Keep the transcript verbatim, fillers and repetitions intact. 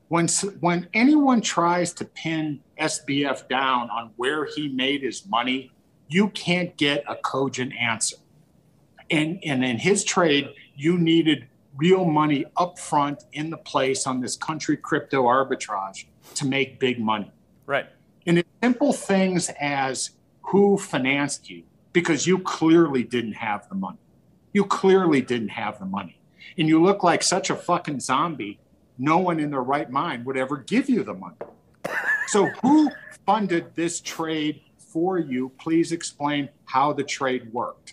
When when anyone tries to pin S B F down on where he made his money, you can't get a cogent answer. And and in his trade, you needed real money up front in the place on this country crypto arbitrage to make big money. Right. And it's simple things as who financed you, because you clearly didn't have the money. You clearly didn't have the money. And you look like such a fucking zombie. No one in their right mind would ever give you the money. So who funded this trade for you? Please explain how the trade worked.